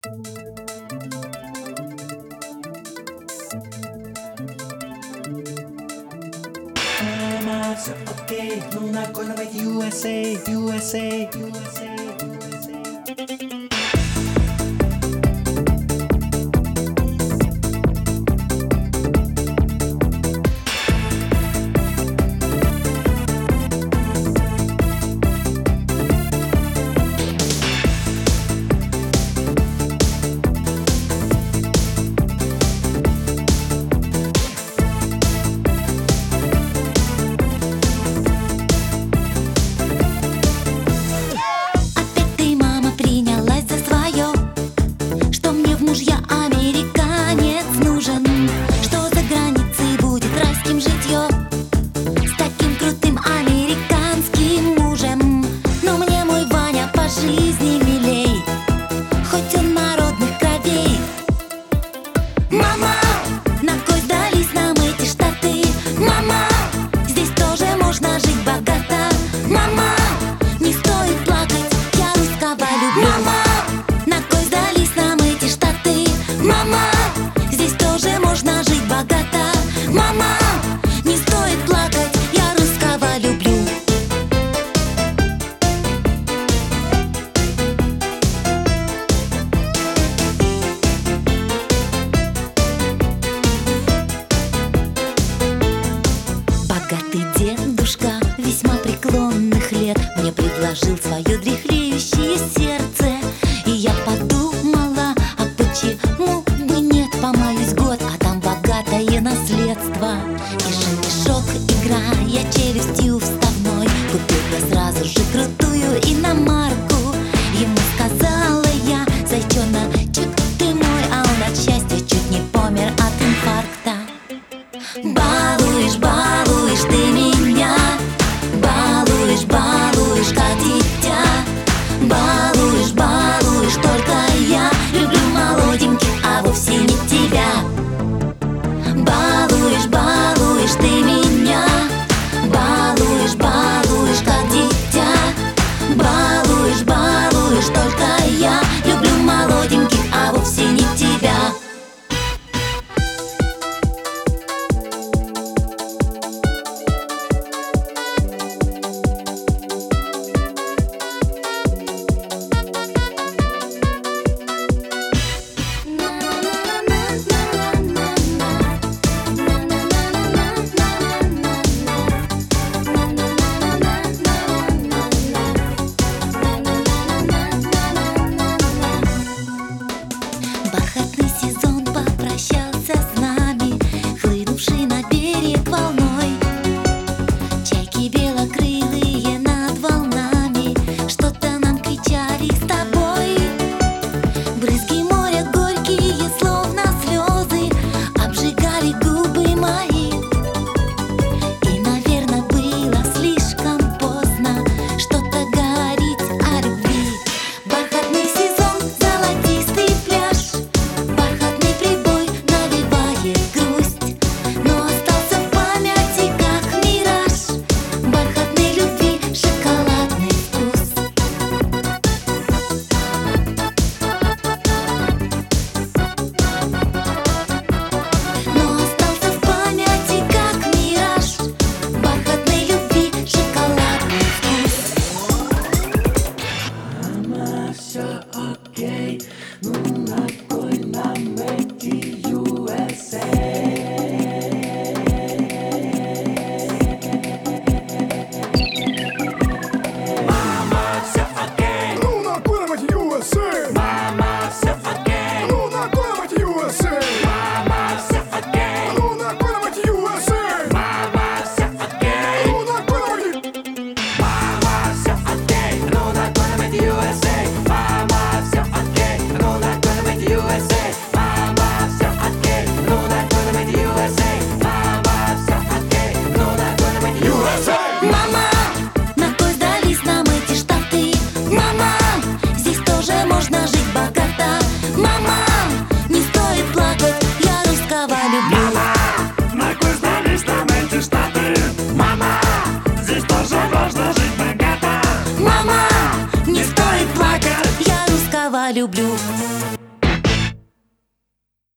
Мама, все окей, ну нормально быть USA, USA, USA, USA. Мама, на кой сдались нам эти штаты? Мама, здесь тоже можно жить богато. Мама, не стоит плакать, я русского люблю. Мама, на кой сдались нам эти штаты? Мама, здесь тоже можно жить богато. Мама, не стоит плакать, я русского люблю. Богатый дедушка весьма преклонных лет мне предложил свое дряхлеющее сердце. И я подумала, а почему бы нет? Помаюсь год, а там богатое наследство. И женишок, играя челюстью вставной, купил я сразу же крутую иномарку. Ему сказала я: зайчоночек ты мой, а он от счастья чуть не помер от инфаркта. Балуешь, балуешь ты меня, балуешь, балуешь как дитя. Балуешь, балуешь, только я люблю молоденьких, а вовсе не тебя. Балуешь, балуешь ты меня, балуешь, балуешь как дитя. Балуешь, балуешь, только я люблю молоденьких, а вовсе не тебя. Бархатный сезон попрощался с нами, хлынувший на берег волной. Чайки белокрылые над волнами что-то нам кричали с тобой. Брызги моря горькие, словно слезы, обжигали губы мои. И, наверное, было слишком поздно что-то говорить о любви. Бархатный сезон, золотистый пляж, бархатный прибой навевает грусть, но остался в памяти как мираж бархатной любви шоколадный вкус. Но остался в памяти как мираж бархатной любви шоколадный вкус. Мама, все окей, ну на кой нам эти USA? Мама, все окей, Ну на кой нам эти USA? мама, все окей, Ну на кой нам эти USA? мама, все окей, Ну на кой нам эти USA? мама, все окей, Ну на кой нам эти... мама, все окей, ну на кой нам эти USA? Мама, все окей, ну на кой нам эти USA? Мама, все окей, ну на кой нам эти USA? Мама, все окей, ну на кой нам эти USA? Мама, на кой сдались нам эти штаты? Мама, здесь тоже можно жить богато. Мама, не стоит плакать, я русского люблю. На кой сдались нам эти штаты? Мама, Здесь тоже можно жить богато. Мама, не стоит плакать, я русского люблю.